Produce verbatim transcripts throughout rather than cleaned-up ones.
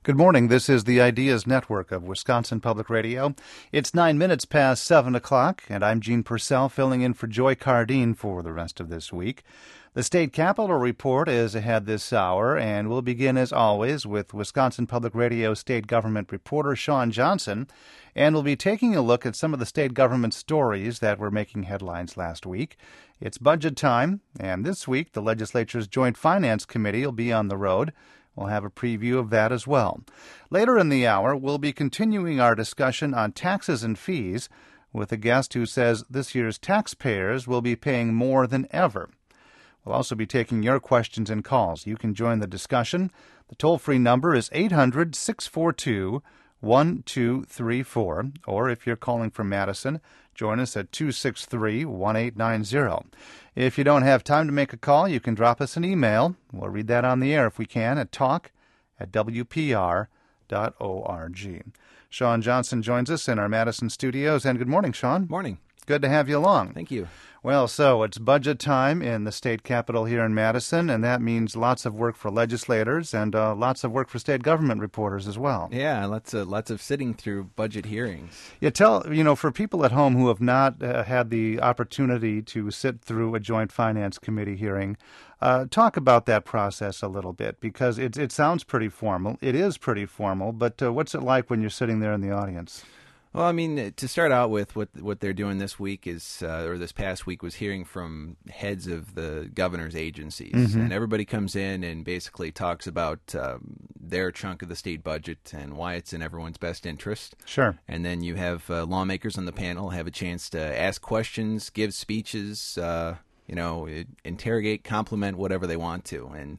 Good morning. This is the Ideas Network of Wisconsin Public Radio. It's nine minutes past seven o'clock, and I'm Gene Purcell filling in for Joy Cardine for the rest of this week. The State Capitol Report is ahead this hour, and we'll begin, as always, with Wisconsin Public Radio State Government reporter Shawn Johnson, and we'll be taking a look at some of the state government stories that were making headlines last week. It's budget time, and this week the legislature's Joint Finance Committee will be on the road. We'll have a preview of that as well. Later in the hour, we'll be continuing our discussion on taxes and fees with a guest who says this year's taxpayers will be paying more than ever. We'll also be taking your questions and calls. You can join the discussion. The toll-free number is eight hundred, six four two, one two three four, or if you're calling from Madison, join us at two six three, one eight nine zero. If you don't have time to make a call, you can drop us an email. We'll read that on the air if we can at talk at w p r dot org. Shawn Johnson joins us in our Madison studios. And good morning, Shawn. Morning. Good to have you along. Thank you. Well, so it's budget time in the state capitol here in Madison, and that means lots of work for legislators and uh, lots of work for state government reporters as well. Yeah, lots of lots of sitting through budget hearings. Yeah, tell you know for people at home who have not uh, had the opportunity to sit through a Joint Finance Committee hearing, uh, talk about that process a little bit, because it it sounds pretty formal. It is pretty formal, but uh, what's it like when you're sitting there in the audience? Well, I mean, to start out with, what what they're doing this week is, uh, or this past week, was hearing from heads of the governor's agencies. Mm-hmm. And everybody comes in and basically talks about um, their chunk of the state budget and why it's in everyone's best interest. Sure. And then you have uh, lawmakers on the panel have a chance to ask questions, give speeches, uh, you know, interrogate, compliment, whatever they want to. And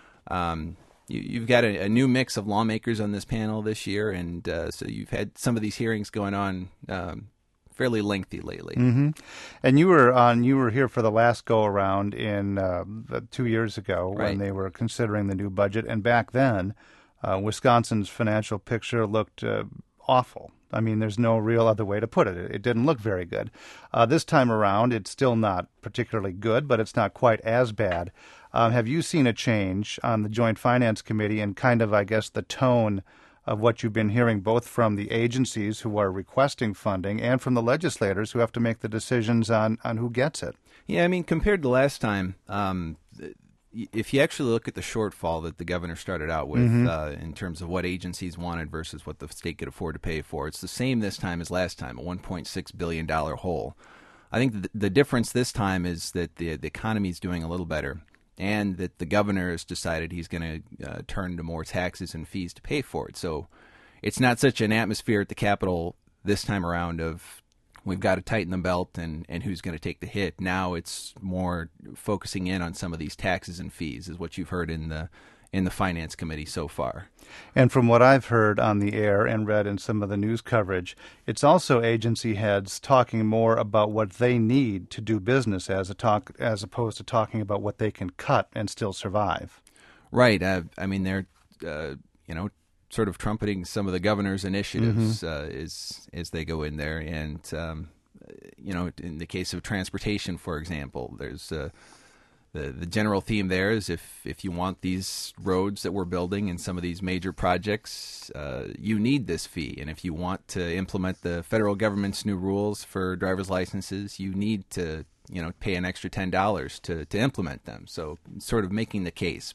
um You, you've got a, a new mix of lawmakers on this panel this year, and uh, so you've had some of these hearings going on um, fairly lengthy lately. Mm-hmm. And you were on. You were here for the last go around in uh, two years ago right. when they were considering the new budget, and back then, uh, Wisconsin's financial picture looked uh, awful. I mean, there's no real other way to put it. It didn't look very good. Uh, this time around, it's still not particularly good, but it's not quite as bad. Um, have you seen a change on the Joint Finance Committee and kind of, I guess, the tone of what you've been hearing both from the agencies who are requesting funding and from the legislators who have to make the decisions on, on who gets it? Yeah, I mean, compared to last time, um, if you actually look at the shortfall that the governor started out with mm-hmm. uh, in terms of what agencies wanted versus what the state could afford to pay for, it's the same this time as last time, a one point six billion dollars hole. I think the, the difference this time is that the, the economy is doing a little better, and that the governor has decided he's going to uh, turn to more taxes and fees to pay for it. So it's not such an atmosphere at the Capitol this time around of we've got to tighten the belt and, and who's going to take the hit. Now it's more focusing in on some of these taxes and fees is what you've heard in the in the Finance Committee so far. And from what I've heard on the air and read in some of the news coverage, it's also agency heads talking more about what they need to do business as a talk as opposed to talking about what they can cut and still survive. Right. Uh, I mean, they're, uh, you know, sort of trumpeting some of the governor's initiatives mm-hmm. uh, as, as they go in there. And, um, you know, in the case of transportation, for example, there's uh, The the general theme there is if, if you want these roads that we're building and some of these major projects, uh, you need this fee. And if you want to implement the federal government's new rules for driver's licenses, you need to, you know, pay an extra ten dollars to, to implement them. So sort of making the case.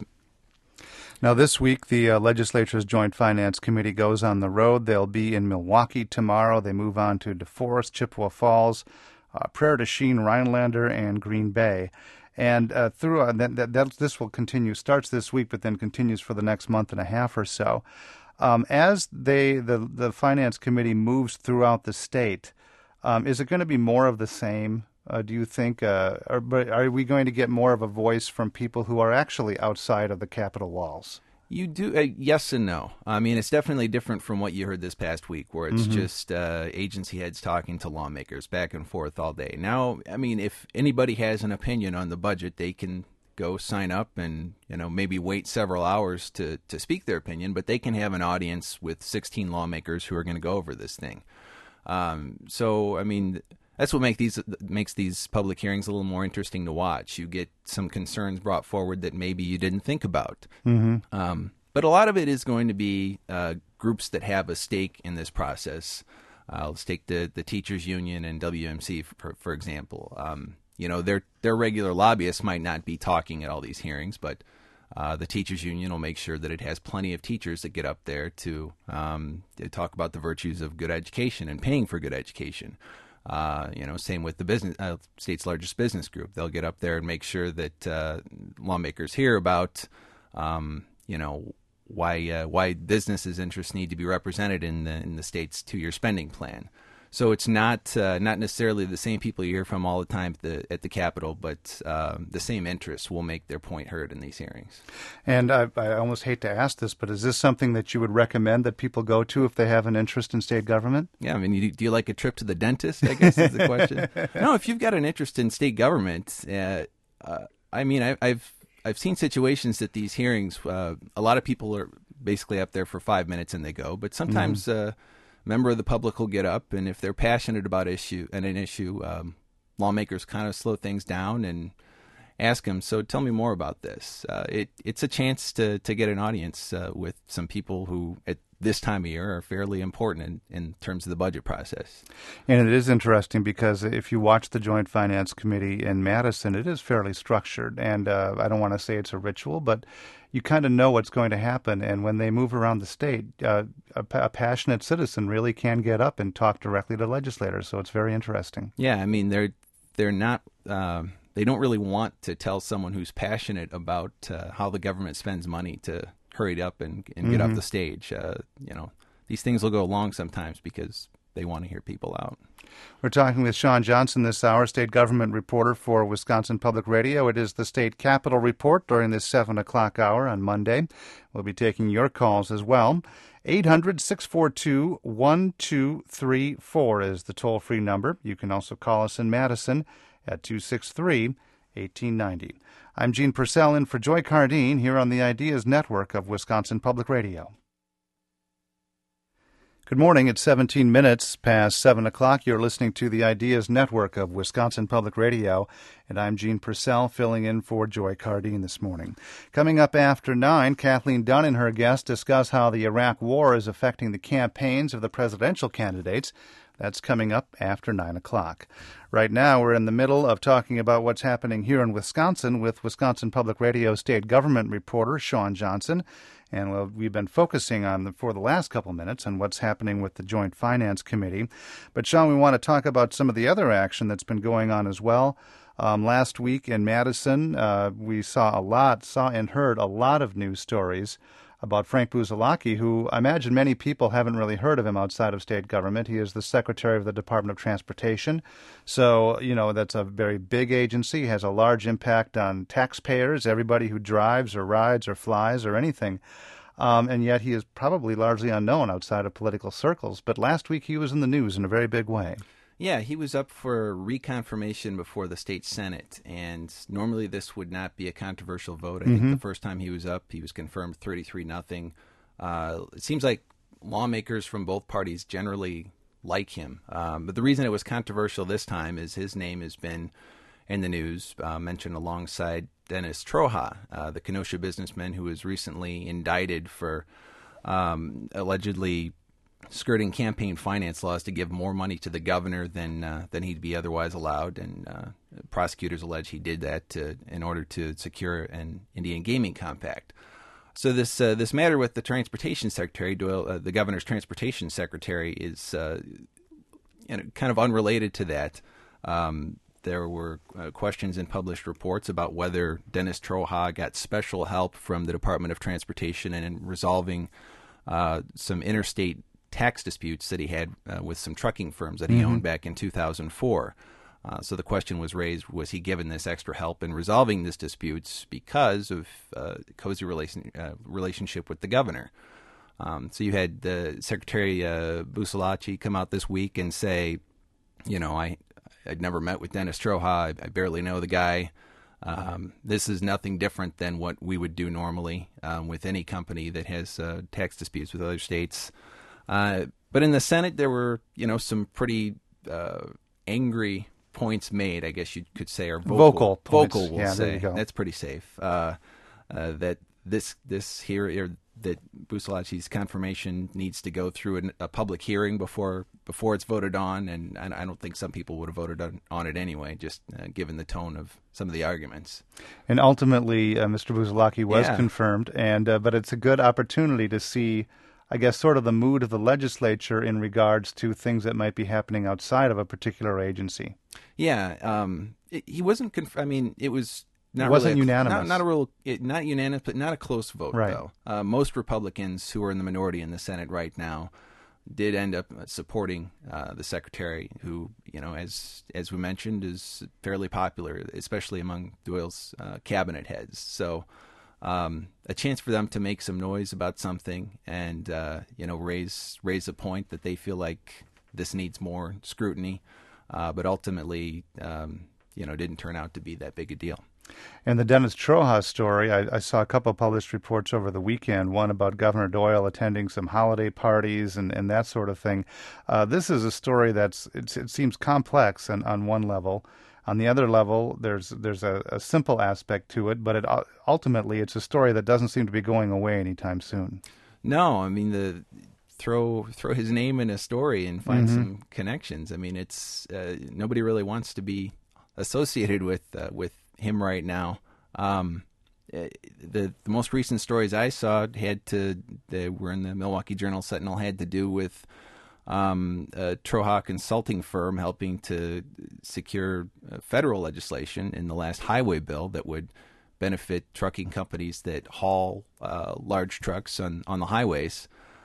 Now, this week, the uh, legislature's Joint Finance Committee goes on the road. They'll be in Milwaukee tomorrow. They move on to DeForest, Chippewa Falls, uh, Prairie du Chien, Rhinelander, and Green Bay. And uh, through uh, that, that, that, this will continue, starts this week, but then continues for the next month and a half or so. Um, as they, the the Finance Committee moves throughout the state, um, is it going to be more of the same? Uh, do you think, uh, or, are we going to get more of a voice from people who are actually outside of the Capitol walls? You do, uh, yes and no. I mean, it's definitely different from what you heard this past week, where it's mm-hmm. just uh, agency heads talking to lawmakers back and forth all day. Now, I mean, if anybody has an opinion on the budget, they can go sign up and, you know, maybe wait several hours to, to speak their opinion, but they can have an audience with sixteen lawmakers who are going to go over this thing. Um, so, I mean, that's what make these makes these public hearings a little more interesting to watch. You get some concerns brought forward that maybe you didn't think about. Mm-hmm. Um, but a lot of it is going to be uh, groups that have a stake in this process. Uh, let's take the, the teachers union and W M C, for, for example. Um, you know, their their regular lobbyists might not be talking at all these hearings, but uh, the teachers union will make sure that it has plenty of teachers that get up there to, um, to talk about the virtues of good education and paying for good education. Uh, you know, same with the business, uh, state's largest business group. They'll get up there and make sure that uh, lawmakers hear about, um, you know, why uh, why businesses' interests need to be represented in the in the state's two-year spending plan. So it's not uh, not necessarily the same people you hear from all the time at the, at the Capitol, but uh, the same interests will make their point heard in these hearings. And I, I almost hate to ask this, but is this something that you would recommend that people go to if they have an interest in state government? Yeah, I mean, you, do you like a trip to the dentist, I guess is the question. No, if you've got an interest in state government, uh, uh, I mean, I, I've I've seen situations at these hearings, uh, a lot of people are basically up there for five minutes and they go, but sometimes mm-hmm. uh, a member of the public will get up, and if they're passionate about issue and an issue, um, lawmakers kind of slow things down and ask them, so tell me more about this. Uh, it, it's a chance to, to get an audience uh, with some people who at this time of year are fairly important in, in terms of the budget process. And it is interesting because if you watch the Joint Finance Committee in Madison, it is fairly structured. And uh, I don't want to say it's a ritual, but you kind of know what's going to happen. And when they move around the state, uh, a, a passionate citizen really can get up and talk directly to legislators. So it's very interesting. Yeah, I mean, they're they're not uh, they don't really want to tell someone who's passionate about uh, how the government spends money to hurry up and, and get mm-hmm. off the stage. Uh, you know, these things will go long sometimes because they want to hear people out. We're talking with Shawn Johnson this hour, state government reporter for Wisconsin Public Radio. It is the State Capitol Report during this seven o'clock hour on Monday. We'll be taking your calls as well. eight hundred, six four two, one two three four is the toll-free number. You can also call us in Madison at two six three, one eight nine zero. I'm Gene Purcell in for Joy Cardine here on the Ideas Network of Wisconsin Public Radio. Good morning. It's seventeen minutes past seven o'clock. You're listening to the Ideas Network of Wisconsin Public Radio, and I'm Gene Purcell filling in for Joy Cardine this morning. Coming up after nine, Kathleen Dunn and her guests discuss how the Iraq War is affecting the campaigns of the presidential candidates. That's coming up after nine o'clock. Right now, we're in the middle of talking about what's happening here in Wisconsin with Wisconsin Public Radio state government reporter Shawn Johnson. And well, we've been focusing on, the, for the last couple minutes, on what's happening with the Joint Finance Committee. But, Shawn, we want to talk about some of the other action that's been going on as well. Um, last week in Madison, uh, we saw a lot, saw and heard a lot of news stories about Frank Buzzolocki, who I imagine many people haven't really heard of him outside of state government. He is the Secretary of the Department of Transportation. So, you know, that's a very big agency, has a large impact on taxpayers, everybody who drives or rides or flies or anything. Um, and yet he is probably largely unknown outside of political circles. But last week he was in the news in a very big way. Yeah, he was up for reconfirmation before the state Senate, and normally this would not be a controversial vote. I mm-hmm. think the first time he was up, he was confirmed thirty-three nothing. Uh, it seems like lawmakers from both parties generally like him. Um, but the reason it was controversial this time is his name has been in the news, uh, mentioned alongside Dennis Troja, uh, the Kenosha businessman who was recently indicted for um, allegedly skirting campaign finance laws to give more money to the governor than uh, than he'd be otherwise allowed, and uh, prosecutors allege he did that to, in order to secure an Indian gaming compact. So this uh, this matter with the transportation secretary, Doyle, uh, the governor's transportation secretary, is uh, you know, kind of unrelated to that. Um, there were uh, questions in published reports about whether Dennis Troja got special help from the Department of Transportation in resolving uh, some interstate tax disputes that he had uh, with some trucking firms that he mm-hmm. owned back in two thousand four. Uh, so the question was raised, was he given this extra help in resolving these disputes because of uh, cozy relation, uh, relationship with the governor? Um, so you had uh, Secretary uh, Buzzolocki come out this week and say, you know, I, I'd never met with Dennis Troja. I, I barely know the guy. Um, this is nothing different than what we would do normally um, with any company that has uh, tax disputes with other states. Uh, but in the Senate, there were, you know, some pretty uh, angry points made, I guess you could say, or vocal. Vocal points. Vocal, we'll yeah, say. there you go. That's pretty safe. Uh, uh, that this this here, that Bucciolacci's confirmation needs to go through an, a public hearing before before it's voted on, and I, I don't think some people would have voted on, on it anyway, just uh, given the tone of some of the arguments. And ultimately, uh, Mister Bucciolacci was yeah. confirmed, and uh, but it's a good opportunity to see, I guess, sort of the mood of the legislature in regards to things that might be happening outside of a particular agency. Yeah, um, it, he wasn't. Conf- I mean, it was not it wasn't really a, unanimous. Not, not a real, it, not unanimous, but not a close vote. Right. Though uh, most Republicans who are in the minority in the Senate right now did end up supporting uh, the secretary, who, you know, as as we mentioned, is fairly popular, especially among Doyle's uh, cabinet heads. So. Um, a chance for them to make some noise about something and, uh, you know, raise raise a point that they feel like this needs more scrutiny, uh, but ultimately, um, you know, didn't turn out to be that big a deal. And the Dennis Troja story, I, I saw a couple of published reports over the weekend, one about Governor Doyle attending some holiday parties and, and that sort of thing. Uh, this is a story that's, it's, it seems complex on, on one level. On the other level, there's there's a, a simple aspect to it, but it ultimately it's a story that doesn't seem to be going away anytime soon. No, I mean the throw throw his name in a story and find mm-hmm. some connections. I mean, it's uh, nobody really wants to be associated with uh, with him right now. Um, the the most recent stories I saw had to they were in the Milwaukee Journal Sentinel had to do with. Um, a Troja consulting firm helping to secure uh, federal legislation in the last highway bill that would benefit trucking companies that haul uh, large trucks on, on the highways.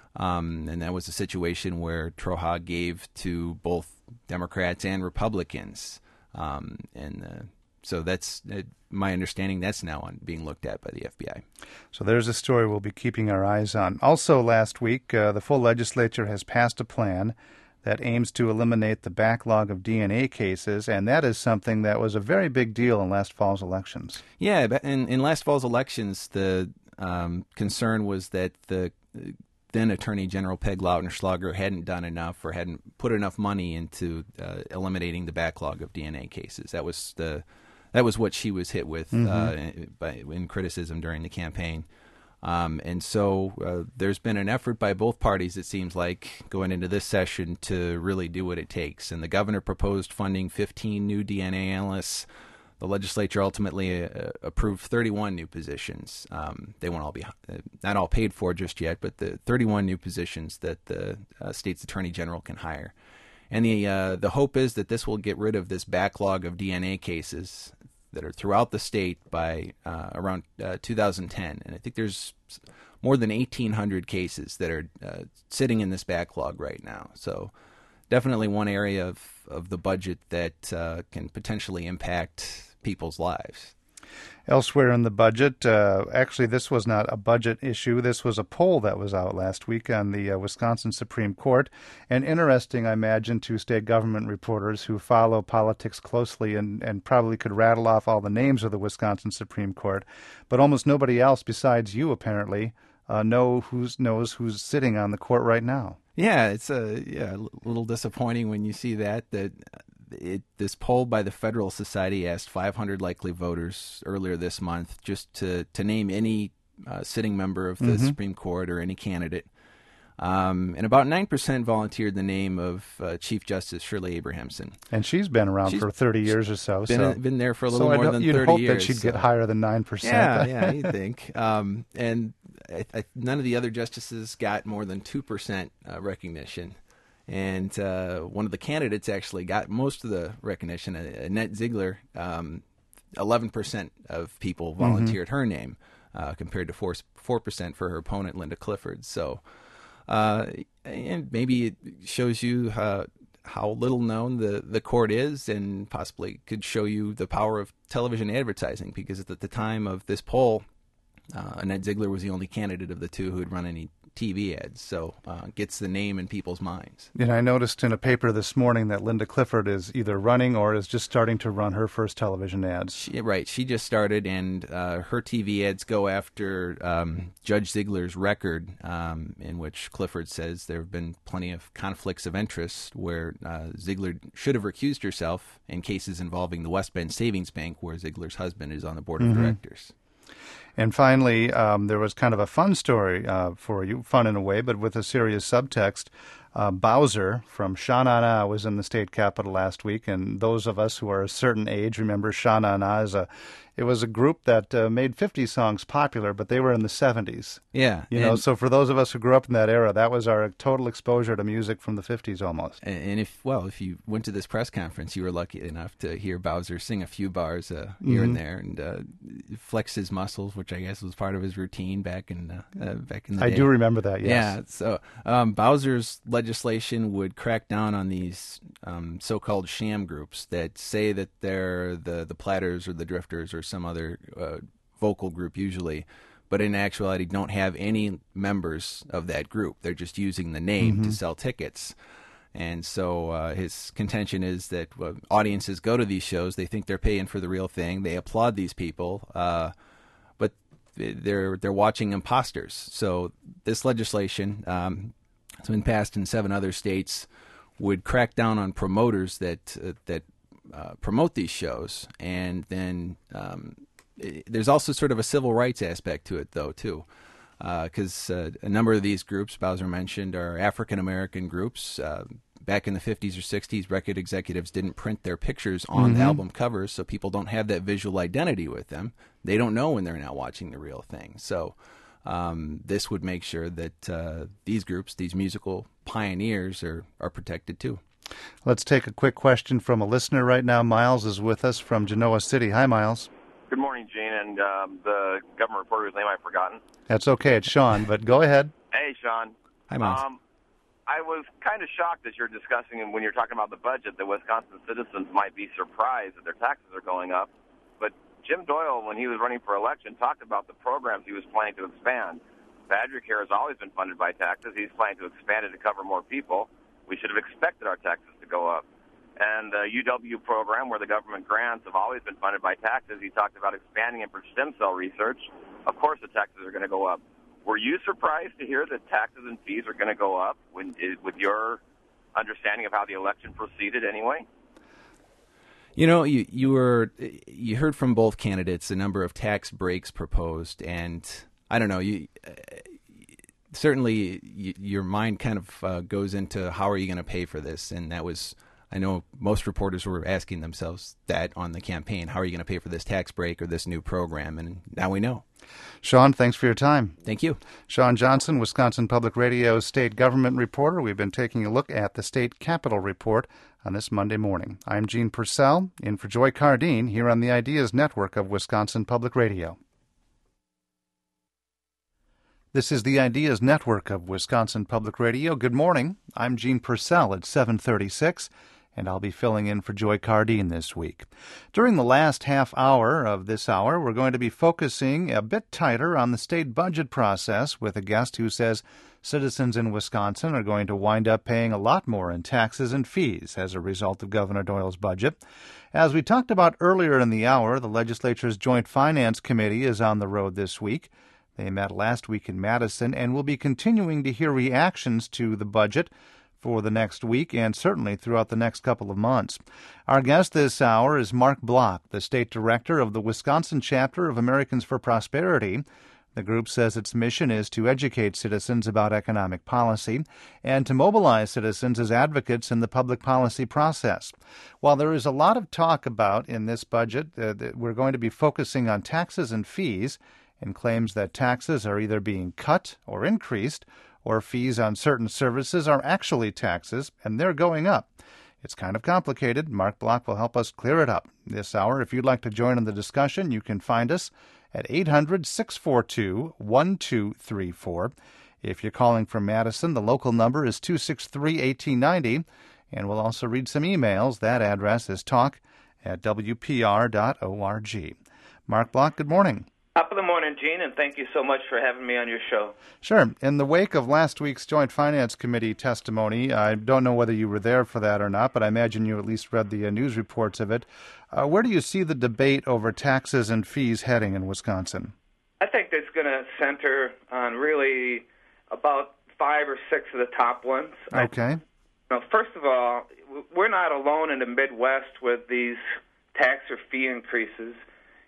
Um, and that was a situation where Troja gave to both Democrats and Republicans. Um, and uh, so that's uh, my understanding. That's now on being looked at by the F B I. So there's a story we'll be keeping our eyes on. Also last week, uh, the full legislature has passed a plan that aims to eliminate the backlog of D N A cases, and that is something that was a very big deal in last fall's elections. Yeah, in, in last fall's elections, the um, concern was that the then Attorney General Peg Lautenschlager hadn't done enough or hadn't put enough money into uh, eliminating the backlog of D N A cases. That was the That was what she was hit with mm-hmm. uh, in, by, in criticism during the campaign. Um, and so uh, there's been an effort by both parties, it seems like, going into this session to really do what it takes. And the governor proposed funding fifteen new D N A analysts. The legislature ultimately uh, approved thirty-one new positions. Um, they won't all be, uh, not all paid for just yet, but the thirty-one new positions that the uh, state's attorney general can hire. And the uh, the hope is that this will get rid of this backlog of D N A cases that are throughout the state by uh, around uh, two thousand ten. And I think there's more than eighteen hundred cases that are uh, sitting in this backlog right now. So definitely one area of, of the budget that uh, can potentially impact people's lives. Elsewhere in the budget, uh, actually this was not a budget issue. This was a poll that was out last week on the uh, Wisconsin Supreme Court. And interesting, I imagine, to state government reporters who follow politics closely and, and probably could rattle off all the names of the Wisconsin Supreme Court. But almost nobody else besides you, apparently, uh, know who's, knows who's sitting on the court right now. Yeah, it's a, yeah, a little disappointing when you see that, that It, this poll by the Federal Society asked five hundred likely voters earlier this month just to, to name any uh, sitting member of the mm-hmm. Supreme Court or any candidate. Um, and about nine percent volunteered the name of uh, Chief Justice Shirley Abrahamson. And she's been around she's for thirty years or so. Been, so. been there for a little so more than thirty years. You'd hope years, that she'd so. get higher than nine percent. Yeah, yeah, you'd think. Um, and I, I, none of the other justices got more than two percent uh, recognition. And uh, one of the candidates actually got most of the recognition. Annette Ziegler, um, eleven percent of people volunteered mm-hmm. her name, uh, compared to four percent for her opponent, Linda Clifford. So, uh, and maybe it shows you uh, how little known the, the court is, and possibly could show you the power of television advertising, because at the time of this poll, uh, Annette Ziegler was the only candidate of the two who had run any T V ads, so uh, gets the name in people's minds. And I noticed in a paper this morning that Linda Clifford is either running or is just starting to run her first television ads. She, right, she just started, and uh, her T V ads go after um, Judge Ziegler's record, um, in which Clifford says there have been plenty of conflicts of interest where uh, Ziegler should have recused herself in cases involving the West Bend Savings Bank, where Ziegler's husband is on the board of mm-hmm. directors. And finally, um, there was kind of a fun story uh, for you, fun in a way, but with a serious subtext. Uh, Bowser from Sha Na Na was in the state capitol last week, and those of us who are a certain age remember Sha Na Na as a, it was a group that uh, made fifties songs popular, but they were in the seventies. Yeah. You know, so for those of us who grew up in that era, that was our total exposure to music from the fifties almost. And, and if, well, if you went to this press conference, you were lucky enough to hear Bowser sing a few bars uh, here mm-hmm. and there and uh, flex his muscles, which I guess was part of his routine back in, uh, uh, back in the I day. do remember that, yes. Yeah, so um, Bowser's legislation would crack down on these um, so-called sham groups that say that they're the, the Platters or the Drifters or some other uh, vocal group usually, but in actuality don't have any members of that group. They're just using the name mm-hmm. to sell tickets. And so uh, his contention is that uh, audiences go to these shows, they think they're paying for the real thing, they applaud these people, uh, but they're they're watching imposters. So this legislation, um, it's been passed in seven other states, would crack down on promoters that uh, that uh, promote these shows, and then um, it, there's also sort of a civil rights aspect to it, though, too, because uh, uh, a number of these groups Bowser mentioned are African American groups. Uh, back in the fifties or sixties, record executives didn't print their pictures on mm-hmm. the album covers, so people don't have that visual identity with them. They don't know when they're not watching the real thing. So Um, this would make sure that uh, these groups, these musical pioneers, are, are protected too. Let's take a quick question from a listener right now. Miles is with us from Genoa City. Hi, Miles. Good morning, Gene, and um, the government reporter whose name I've forgotten. That's okay. It's Sean, but go ahead. Hey, Sean. Hi, Miles. Um, I was kind of shocked as you're discussing, and when you're talking about the budget, that Wisconsin citizens might be surprised that their taxes are going up. But Jim Doyle, when he was running for election, talked about the programs he was planning to expand. Badger Care has always been funded by taxes. He's planning to expand it to cover more people. We should have expected our taxes to go up. And the U W program, where the government grants have always been funded by taxes, he talked about expanding it for stem cell research. Of course the taxes are going to go up. Were you surprised to hear that taxes and fees are going to go up when, with your understanding of how the election proceeded anyway? You know, you you were you heard from both candidates a number of tax breaks proposed, and I don't know, you uh, certainly you, your mind kind of uh, goes into how are you going to pay for this, and that was, I know most reporters were asking themselves that on the campaign, how are you going to pay for this tax break or this new program, and now we know. Sean, thanks for your time. Thank you. Sean Johnson, Wisconsin Public Radio state government reporter. We've been taking a look at the state capitol report on this Monday morning. I'm Gene Purcell, in for Joy Cardine, here on the Ideas Network of Wisconsin Public Radio. This is the Ideas Network of Wisconsin Public Radio. Good morning. I'm Gene Purcell at seven thirty-six. And I'll be filling in for Joy Cardine this week. During the last half hour of this hour, we're going to be focusing a bit tighter on the state budget process with a guest who says citizens in Wisconsin are going to wind up paying a lot more in taxes and fees as a result of Governor Doyle's budget. As we talked about earlier in the hour, the legislature's Joint Finance Committee is on the road this week. They met last week in Madison and will be continuing to hear reactions to the budget for the next week and certainly throughout the next couple of months. Our guest this hour is Mark Block, the state director of the Wisconsin chapter of Americans for Prosperity. The group says its mission is to educate citizens about economic policy and to mobilize citizens as advocates in the public policy process. While there is a lot of talk about in this budget uh, that we're going to be focusing on taxes and fees, and claims that taxes are either being cut or increased, or fees on certain services are actually taxes, and they're going up. It's kind of complicated. Mark Block will help us clear it up this hour. If you'd like to join in the discussion, you can find us at eight hundred, six four two, one two three four. If you're calling from Madison, the local number is two six three, one eight nine zero, and we'll also read some emails. That address is talk at w p r dot org. Mark Block, good morning. Top of the morning, Gene, and thank you so much for having me on your show. Sure. In the wake of last week's Joint Finance Committee testimony, I don't know whether you were there for that or not, but I imagine you at least read the uh, news reports of it. Uh, where do you see the debate over taxes and fees heading in Wisconsin? I think it's going to center on really about five or six of the top ones. Okay. I, you know, first of all, we're not alone in the Midwest with these tax or fee increases.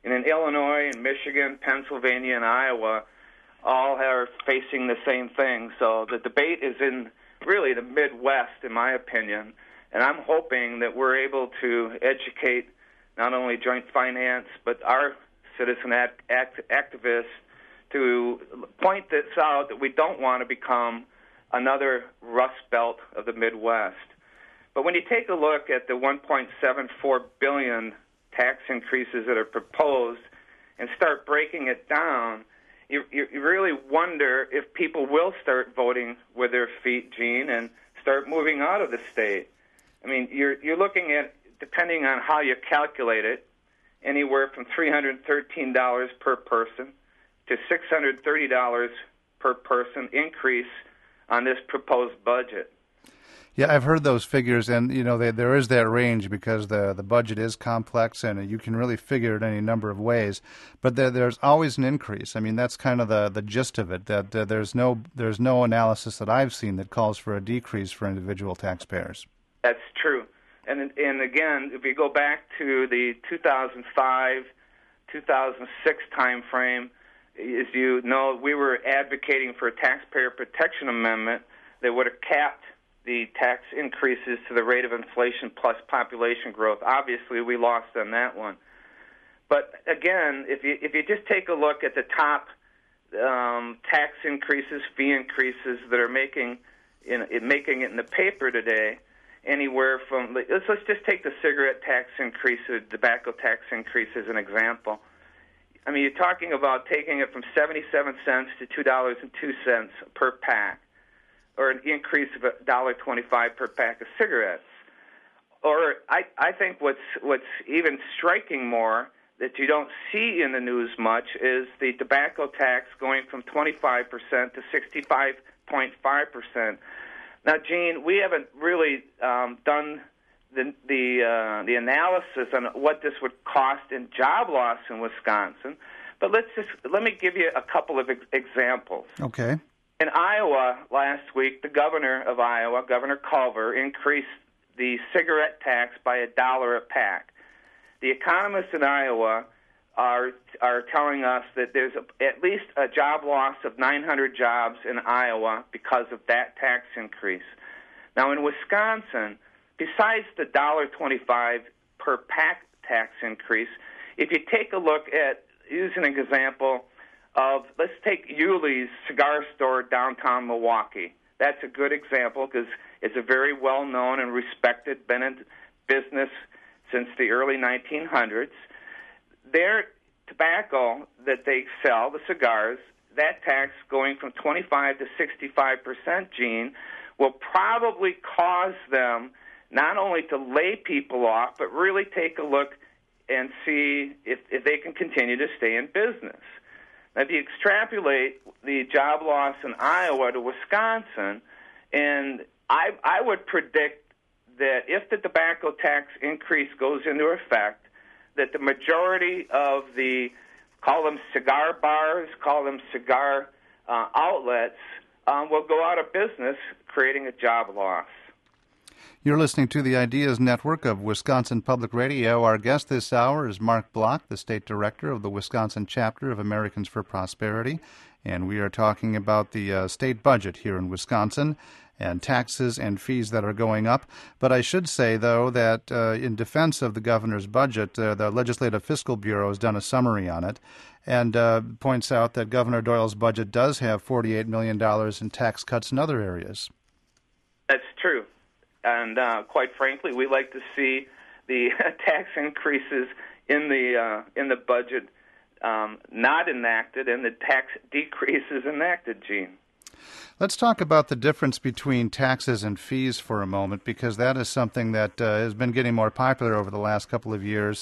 And in Illinois and Michigan, Pennsylvania, and Iowa, all are facing the same thing. So the debate is in really the Midwest, in my opinion. And I'm hoping that we're able to educate not only Joint Finance, but our citizen act, act, activists to point this out, that we don't want to become another Rust Belt of the Midwest. But when you take a look at the one point seven four billion dollars tax increases that are proposed and start breaking it down, you, you really wonder if people will start voting with their feet, Gene, and start moving out of the state. I mean, you're you're looking at, depending on how you calculate it, anywhere from three hundred thirteen dollars per person to six hundred thirty dollars per person increase on this proposed budget. Yeah, I've heard those figures, and you know they, there is that range because the the budget is complex, and you can really figure it any number of ways. But there, there's always an increase. I mean, that's kind of the, the gist of it. That uh, there's no there's no analysis that I've seen that calls for a decrease for individual taxpayers. That's true. And and again, if you go back to the two thousand five, two thousand six time frame, as you know, we were advocating for a taxpayer protection amendment that would have capped the tax increases to the rate of inflation plus population growth. Obviously, we lost on that one. But again, if you if you just take a look at the top um, tax increases, fee increases that are making in, in making it in the paper today, anywhere from let's let's just take the cigarette tax increase, the tobacco tax increase as an example. I mean, you're talking about taking it from seventy-seven cents to two dollars and two cents per pack, or an increase of one dollar and twenty-five cents per pack of cigarettes. Or I, I think what's what's even striking more that you don't see in the news much is the tobacco tax going from twenty-five percent to sixty-five point five percent. Now, Gene, we haven't really um, done the the, uh, the analysis on what this would cost in job loss in Wisconsin, but let's just let me give you a couple of ex- examples. Okay. In Iowa last week, the governor of Iowa, Governor Culver, increased the cigarette tax by a dollar a pack. The economists in Iowa are are telling us that there's a, at least a job loss of nine hundred jobs in Iowa because of that tax increase. Now, in Wisconsin, besides the one dollar and twenty-five cents per pack tax increase, if you take a look at, using an example of, let's take Yuli's cigar store downtown Milwaukee. That's a good example because it's a very well-known and respected, been in business since the early nineteen hundreds. Their tobacco that they sell, the cigars, that tax going from twenty-five to sixty-five percent, Gene, will probably cause them not only to lay people off, but really take a look and see if, if they can continue to stay in business. Now, if you extrapolate the job loss in Iowa to Wisconsin, and I, I would predict that if the tobacco tax increase goes into effect, that the majority of the, call them cigar bars, call them cigar uh, outlets, um, will go out of business, creating a job loss. You're listening to the Ideas Network of Wisconsin Public Radio. Our guest this hour is Mark Block, the State Director of the Wisconsin Chapter of Americans for Prosperity, and we are talking about the uh, state budget here in Wisconsin and taxes and fees that are going up. But I should say, though, that uh, in defense of the governor's budget, uh, the Legislative Fiscal Bureau has done a summary on it and uh, points out that Governor Doyle's budget does have forty-eight million dollars in tax cuts in other areas. That's true. And uh, quite frankly, we like to see the tax increases in the uh, in the budget um, not enacted and the tax decreases enacted, Gene. Let's talk about the difference between taxes and fees for a moment, because that is something that uh, has been getting more popular over the last couple of years.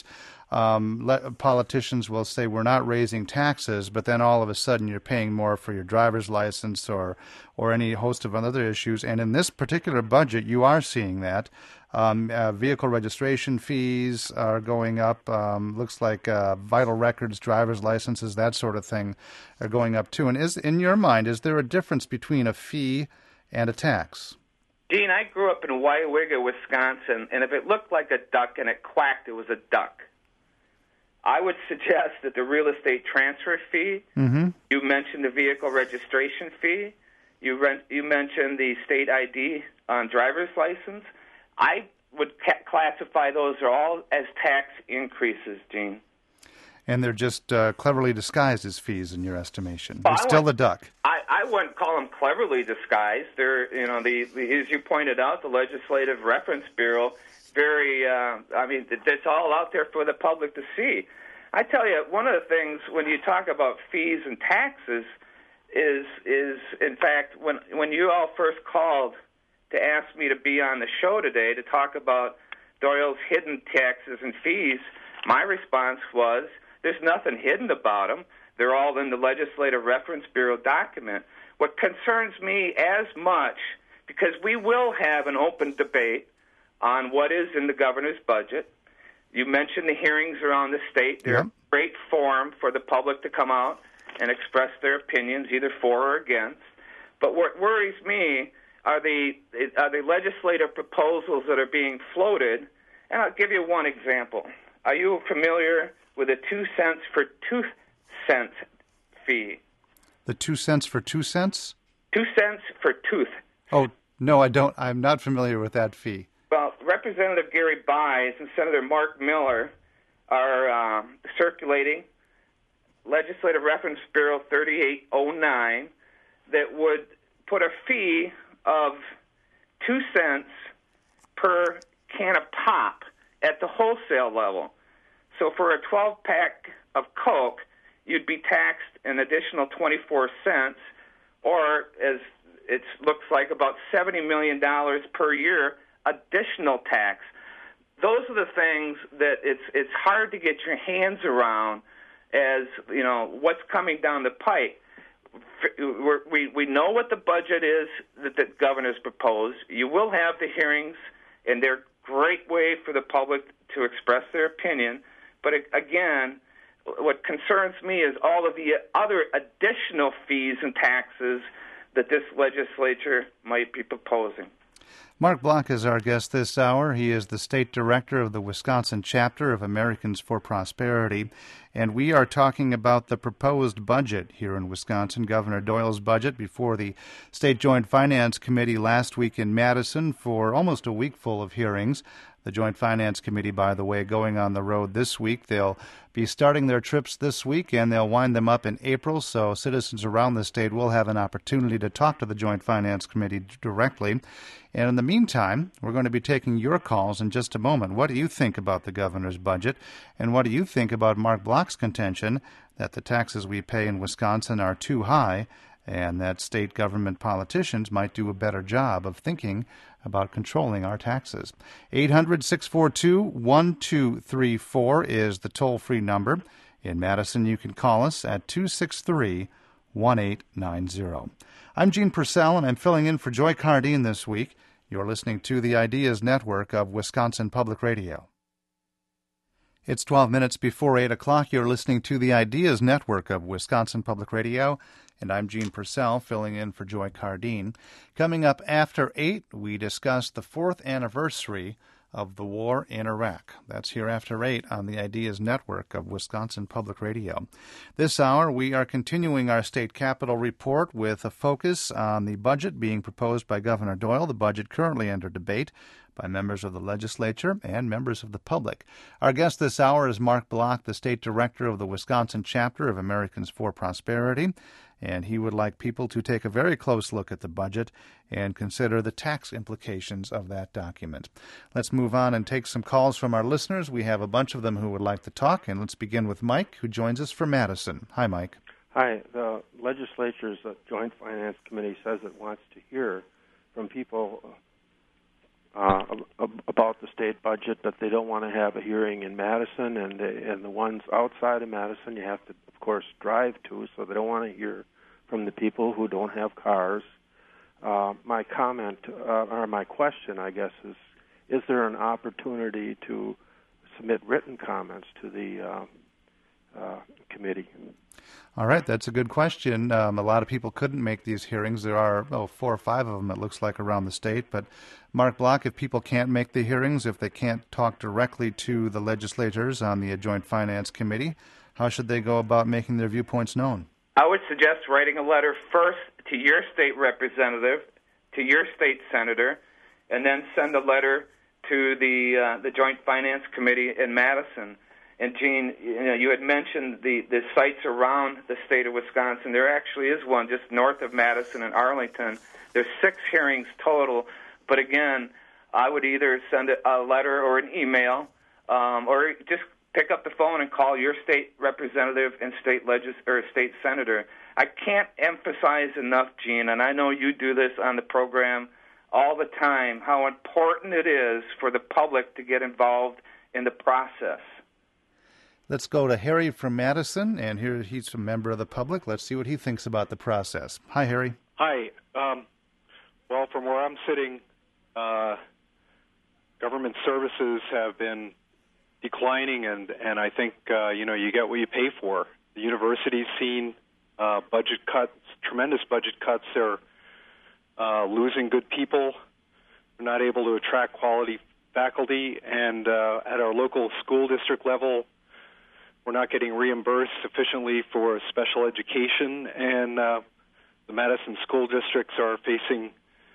Um, le- politicians will say we're not raising taxes, but then all of a sudden you're paying more for your driver's license or or any host of other issues. And in this particular budget, you are seeing that. Um, uh, vehicle registration fees are going up. Um, looks like uh, vital records, driver's licenses, that sort of thing are going up too. And is in your mind, is there a difference between a fee and a tax? Gene, I grew up in Weyauwega, Wisconsin, and if it looked like a duck and it quacked, it was a duck. I would suggest that the real estate transfer fee, mm-hmm. you mentioned the vehicle registration fee, you, rent, you mentioned the state I D on driver's license. I would ca- classify those all as tax increases, Gene. And they're just uh, cleverly disguised as fees in your estimation. Well, They're still the duck. I, I wouldn't call them cleverly disguised. They're, you know, the, the as you pointed out, the Legislative Reference Bureau, very, uh, I mean, it's all out there for the public to see. I tell you, one of the things when you talk about fees and taxes is, is in fact, when when you all first called to ask me to be on the show today to talk about Doyle's hidden taxes and fees, my response was, there's nothing hidden about them. They're all in the Legislative Reference Bureau document. What concerns me as much, because we will have an open debate on what is in the governor's budget. You mentioned the hearings around the state. They're yep. a great forum for the public to come out and express their opinions, either for or against. But what worries me are the, are the legislative proposals that are being floated. And I'll give you one example. Are you familiar with a two cents for two cents fee? The two cents for two cents? Two cents for tooth. Oh, no, I don't. I'm not familiar with that fee. Well, Representative Gary Byes and Senator Mark Miller are uh, circulating Legislative Reference Bureau thirty-eight oh nine that would put a fee of two cents per can of pop at the wholesale level. So for a twelve-pack of Coke, you'd be taxed an additional twenty-four cents, or as it looks like about seventy million dollars per year additional tax. Those are the things that it's it's hard to get your hands around as, you know, what's coming down the pike. We're, we we know what the budget is that the governor's proposed. You will have the hearings, and they're a great way for the public to express their opinion. But again, what concerns me is all of the other additional fees and taxes that this legislature might be proposing. Mark Block is our guest this hour. He is the state director of the Wisconsin chapter of Americans for Prosperity, and we are talking about the proposed budget here in Wisconsin, Governor Doyle's budget, before the State Joint Finance Committee last week in Madison for almost a week full of hearings. The Joint Finance Committee, by the way, going on the road this week. They'll be starting their trips this week, and they'll wind them up in April, so citizens around the state will have an opportunity to talk to the Joint Finance Committee directly. And in the meantime, we're going to be taking your calls in just a moment. What do you think about the governor's budget, and what do you think about Mark Block's contention that the taxes we pay in Wisconsin are too high and that state government politicians might do a better job of thinking about controlling our taxes? eight hundred, six four two, one two three four is the toll-free number. In Madison, you can call us at two six three, one eight nine zero. I'm Gene Purcell, and I'm filling in for Joy Cardine this week. You're listening to the Ideas Network of Wisconsin Public Radio. It's twelve minutes before eight o'clock. You're listening to the Ideas Network of Wisconsin Public Radio, and I'm Gene Purcell, filling in for Joy Cardine. Coming up after eight, we discuss the fourth anniversary of the war in Iraq. That's here after eight on the Ideas Network of Wisconsin Public Radio. This hour, we are continuing our state capitol report with a focus on the budget being proposed by Governor Doyle, the budget currently under debate by members of the legislature and members of the public. Our guest this hour is Mark Block, the state director of the Wisconsin chapter of Americans for Prosperity, and he would like people to take a very close look at the budget and consider the tax implications of that document. Let's move on and take some calls from our listeners. We have a bunch of them who would like to talk, and let's begin with Mike, who joins us from Madison. Hi, Mike. Hi. The legislature's Joint Finance Committee says it wants to hear from people uh, about the state budget, that they don't want to have a hearing in Madison, and they, and the ones outside of Madison you have to, of course, drive to, so they don't want to hear from the people who don't have cars. Uh, my comment, uh, or my question, I guess, is, is there an opportunity to submit written comments to the uh, uh, committee. All right, that's a good question. Um, a lot of people couldn't make these hearings. There are oh, four or five of them, it looks like, around the state. But, Mark Block, if people can't make the hearings, if they can't talk directly to the legislators on the Joint Finance Committee, how should they go about making their viewpoints known? I would suggest writing a letter first to your state representative, to your state senator, and then send a letter to the uh, the Joint Finance Committee in Madison. And, Gene, you know, you had mentioned the, the sites around the state of Wisconsin. There actually is one just north of Madison and Arlington. There's six hearings total. But, again, I would either send a letter or an email um, or just pick up the phone and call your state representative and state legis- or state senator. I can't emphasize enough, Gene, and I know you do this on the program all the time, how important it is for the public to get involved in the process. Let's go to Harry from Madison, and here he's a member of the public. Let's see what he thinks about the process. Hi, Harry. Hi. Um, well, from where I'm sitting, uh, government services have been declining, and, and I think, uh, you know, you get what you pay for. The university's seen uh, budget cuts, tremendous budget cuts. They're uh, losing good people. They're not able to attract quality faculty, and uh, at our local school district level, we're not getting reimbursed sufficiently for special education, and uh, the Madison school districts are facing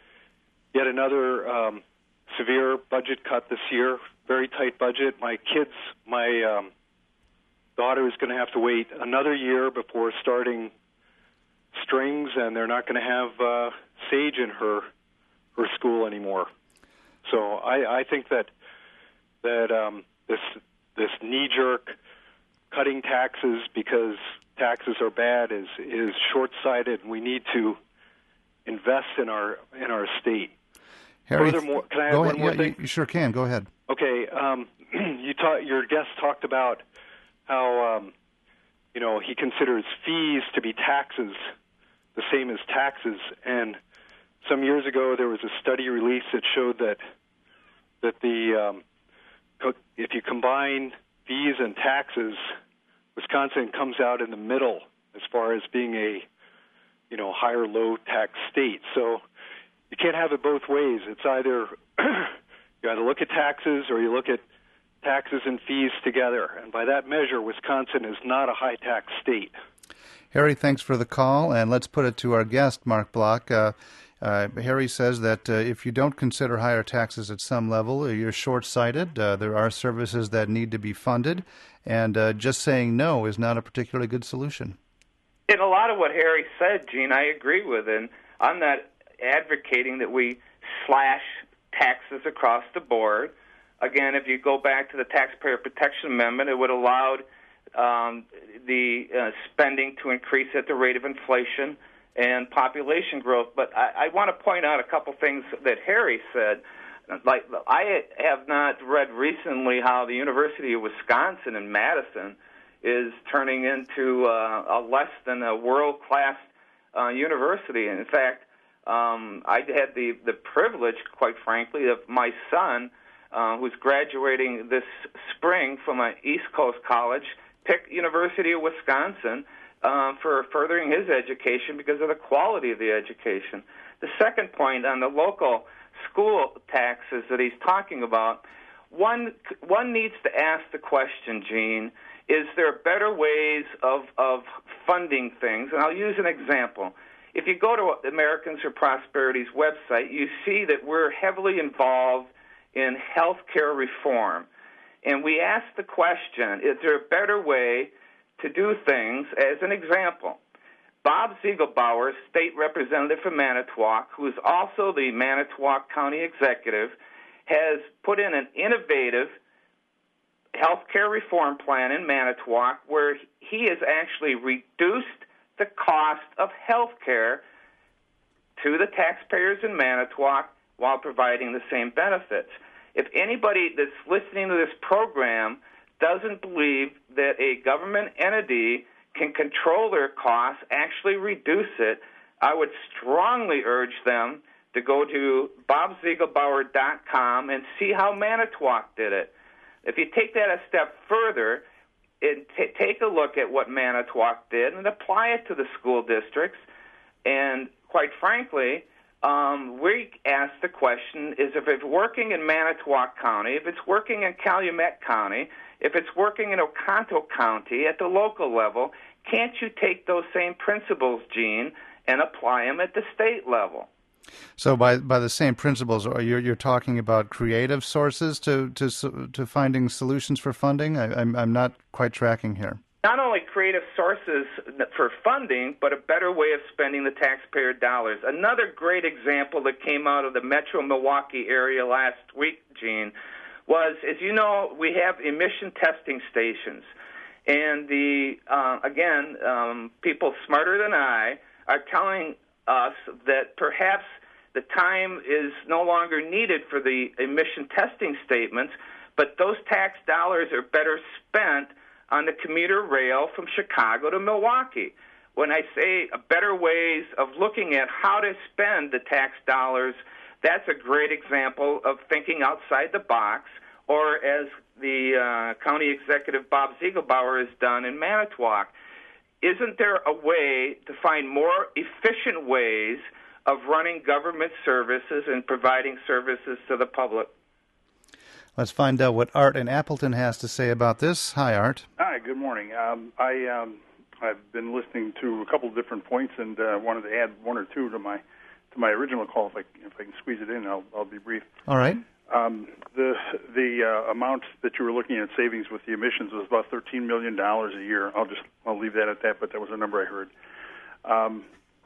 yet another um, severe budget cut this year, very tight budget. My kids, my um, daughter is going to have to wait another year before starting strings, and they're not going to have uh, Sage in her her school anymore. So I, I think that that um, this this knee-jerk cutting taxes because taxes are bad is is short-sighted, and we need to invest in our in our state. Harry, Furthermore, can I add go one ahead. more Yeah, thing? You sure can. Go ahead. Okay, um, you ta- your guest talked about how um, you know he considers fees to be taxes, the same as taxes. And some years ago, there was a study released that showed that that the um, co- if you combine fees and taxes, Wisconsin comes out in the middle as far as being a you know higher low tax state. So you can't have it both ways. It's either you either look at taxes or you look at taxes and fees together. And by that measure, Wisconsin is not a high tax state. Harry, thanks for the call, and let's put it to our guest, Mark Block. Uh, uh, Harry says that uh, if you don't consider higher taxes at some level, you're short-sighted. Uh, there are services that need to be funded, and uh, just saying no is not a particularly good solution. In a lot of what Harry said, Gene, I agree with, and I'm not advocating that we slash taxes across the board. Again, if you go back to the Taxpayer Protection Amendment, it would allow um, the uh, spending to increase at the rate of inflation and population growth. But I, I want to point out a couple things that Harry said. Like, I have not read recently how the University of Wisconsin in Madison is turning into uh, a less than a world-class uh, university. And in fact, um, I had the, the privilege, quite frankly, of my son, uh, who's graduating this spring from an East Coast college, pick University of Wisconsin uh, for furthering his education because of the quality of the education. The second point on the local school taxes that he's talking about, one one needs to ask the question, Gene, is there better ways of, of funding things? And I'll use an example. If you go to Americans for Prosperity's website, you see that we're heavily involved in health care reform. And we ask the question, is there a better way to do things? As an example, Bob Ziegelbauer, state representative from Manitowoc, who is also the Manitowoc County executive, has put in an innovative health care reform plan in Manitowoc where he has actually reduced the cost of health care to the taxpayers in Manitowoc while providing the same benefits. If anybody that's listening to this program doesn't believe that a government entity can control their costs, actually reduce it, I would strongly urge them to go to bob ziegelbauer dot com and see how Manitowoc did it. If you take that a step further, it, t- take a look at what Manitowoc did and apply it to the school districts. And quite frankly, um, we ask the question, is if it's working in Manitowoc County, if it's working in Calumet County, if it's working in Oconto County at the local level, can't you take those same principles, Gene, and apply them at the state level? So by by the same principles, you're you're talking about creative sources to to to finding solutions for funding. I, I'm I'm not quite tracking here. Not only creative sources for funding, but a better way of spending the taxpayer dollars. Another great example that came out of the Metro Milwaukee area last week, Gene, was, as you know, we have emission testing stations, and the uh, again, um, people smarter than I are telling us that perhaps the time is no longer needed for the emission testing statements, but those tax dollars are better spent on the commuter rail from Chicago to Milwaukee. When I say better ways of looking at how to spend the tax dollars, that's a great example of thinking outside the box, or as the uh, county executive Bob Ziegelbauer has done in Manitowoc. Isn't there a way to find more efficient ways of running government services and providing services to the public? Let's find out what Art in Appleton has to say about this. Hi, Art. Hi, good morning. Um, I, um, I've been listening to a couple of different points and uh, wanted to add one or two to my to my original call. If I, if I can squeeze it in, I'll, I'll be brief. All right. Um, the the uh, amount that you were looking at savings with the emissions was about thirteen million dollars a year. I'll just I'll leave that at that, but that was a number I heard. Um,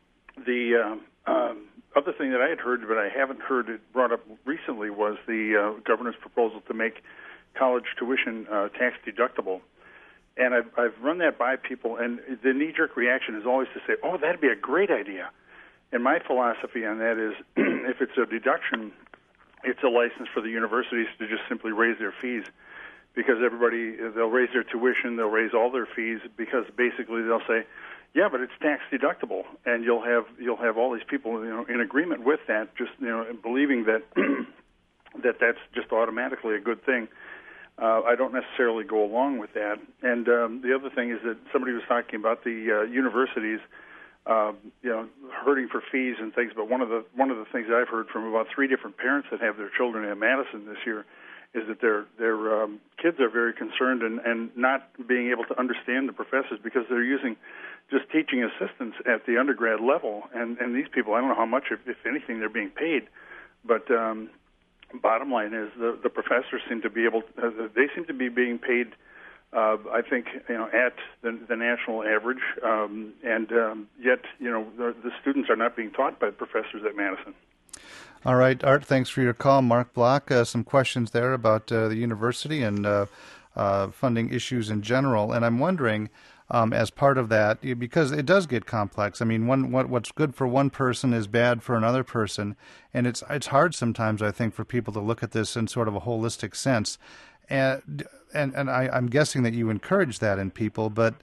the uh, um, other thing that I had heard, but I haven't heard it brought up recently, was the uh, governor's proposal to make college tuition uh, tax deductible. And I've, I've run that by people, and the knee-jerk reaction is always to say, oh, that'd be a great idea. And my philosophy on that is if it's a deduction, it's a license for the universities to just simply raise their fees, because everybody, they'll raise their tuition, they'll raise all their fees, because basically they'll say, yeah, but it's tax deductible, and you'll have you'll have all these people, you know, in agreement with that, just, you know, believing that that that's just automatically a good thing. Uh, I don't necessarily go along with that. And um, the other thing is that somebody was talking about the uh, universities, uh, you know, hurting for fees and things. But one of the one of the things I've heard from about three different parents that have their children at Madison this year is that their their um, kids are very concerned and, and not being able to understand the professors because they're using just teaching assistants at the undergrad level. And, and these people, I don't know how much, if, if anything, they're being paid. But um, bottom line is the, the professors seem to be able to, uh, they seem to be being paid, uh, I think, you know, at the, the national average. Um, and um, yet, you know, the, the students are not being taught by professors at Madison. All right, Art, thanks for your call. Mark Block, uh, some questions there about uh, the university and uh, uh, funding issues in general. And I'm wondering, um, as part of that, because it does get complex. I mean, one, what, what's good for one person is bad for another person. And it's it's hard sometimes, I think, for people to look at this in sort of a holistic sense. And, and, and I, I'm guessing that you encourage that in people, but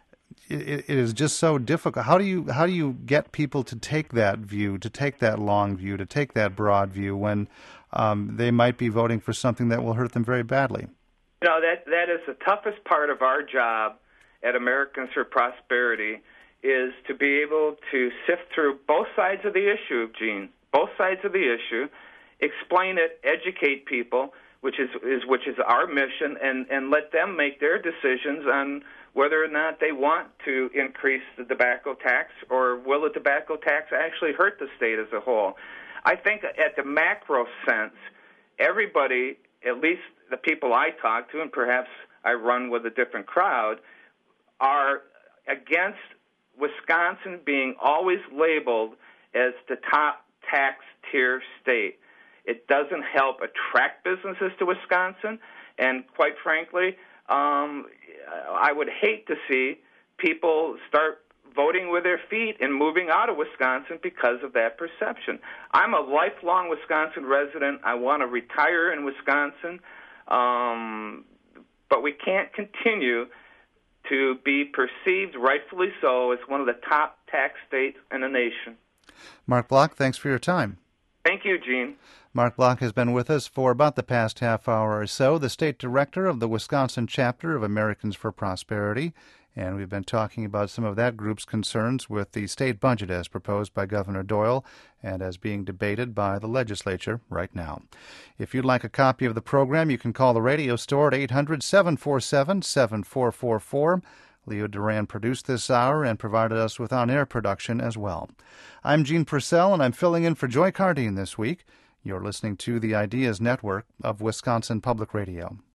It, it is just so difficult. How do you how do you get people to take that view, to take that long view, to take that broad view when um, they might be voting for something that will hurt them very badly? You know, that that is the toughest part of our job at Americans for Prosperity, is to be able to sift through both sides of the issue, Gene, both sides of the issue, explain it, educate people, which is, is which is our mission, and, and let them make their decisions on whether or not they want to increase the tobacco tax, or will the tobacco tax actually hurt the state as a whole. I think at the macro sense, everybody, at least the people I talk to, and perhaps I run with a different crowd, are against Wisconsin being always labeled as the top tax tier state. It doesn't help attract businesses to Wisconsin, and quite frankly, um, I would hate to see people start voting with their feet and moving out of Wisconsin because of that perception. I'm a lifelong Wisconsin resident. I want to retire in Wisconsin, um, but we can't continue to be perceived, rightfully so, as one of the top tax states in the nation. Mark Block, thanks for your time. Thank you, Gene. Mark Block has been with us for about the past half hour or so, the state director of the Wisconsin chapter of Americans for Prosperity, and we've been talking about some of that group's concerns with the state budget as proposed by Governor Doyle and as being debated by the legislature right now. If you'd like a copy of the program, you can call the radio store at eight hundred, seven four seven, seven four four four. Leo Duran produced this hour and provided us with on-air production as well. I'm Gene Purcell, and I'm filling in for Joy Cardine this week. You're listening to the Ideas Network of Wisconsin Public Radio.